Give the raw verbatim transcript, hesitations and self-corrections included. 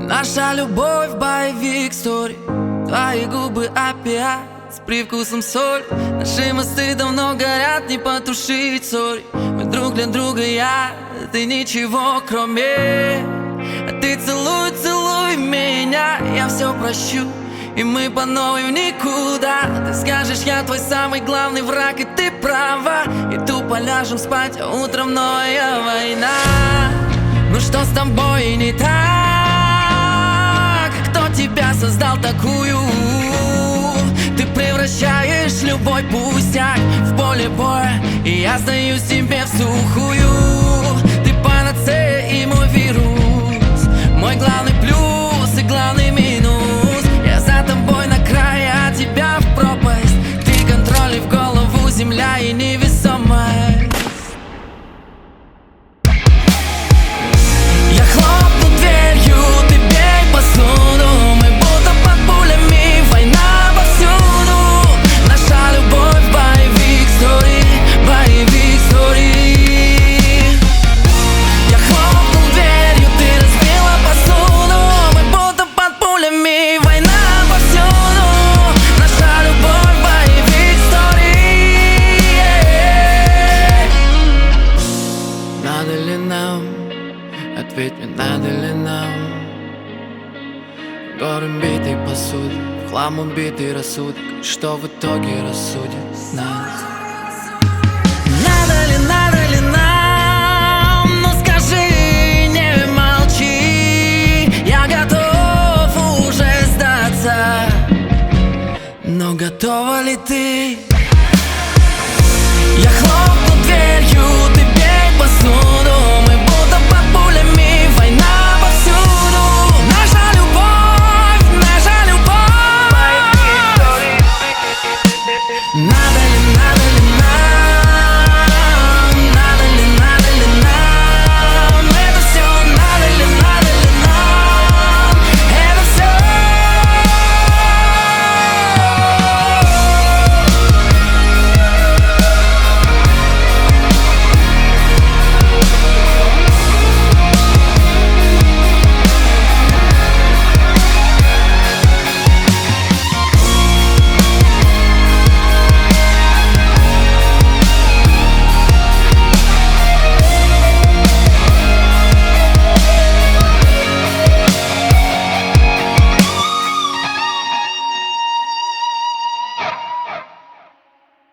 Наша любовь боевик стори. Твои губы опять с привкусом соль. Наши мосты давно горят, не потушить, сори. Мы друг для друга, я, ты ничего кроме. А ты целуй, целуй меня, я все прощу, и мы по новой в никуда. Ты скажешь, я твой самый главный враг, и ты права. И тупо ляжем спать, а утром новая война. Ну что с тобой не так? Кто тебя создал такую? Ты превращаешь любой пустяк в поле боя, и я сдаюсь тебе в сухую. Ты панацея и мой вирус, мой главный плюс и главный минус. Я за тобой на край, а тебя в пропасть. Ты контроль и в голову земля и невесомость. Я хлопну дверью, ты бей посуду. Мы будто под пулями, война повсюду. Наша любовь боевик стори, боевик стори. Я хлопнул дверью, ты разбила посуду. Мы будто под пулями, война повсюду. Наша любовь боевик стори. Надо ли нам? Ответь мне, надо ли нам? Горы битой посуды, в хлам убитый рассудок. Что в итоге рассудит нас? Надо ли, надо ли нам? Ну скажи, не молчи. Я готов уже сдаться, но готова ли ты?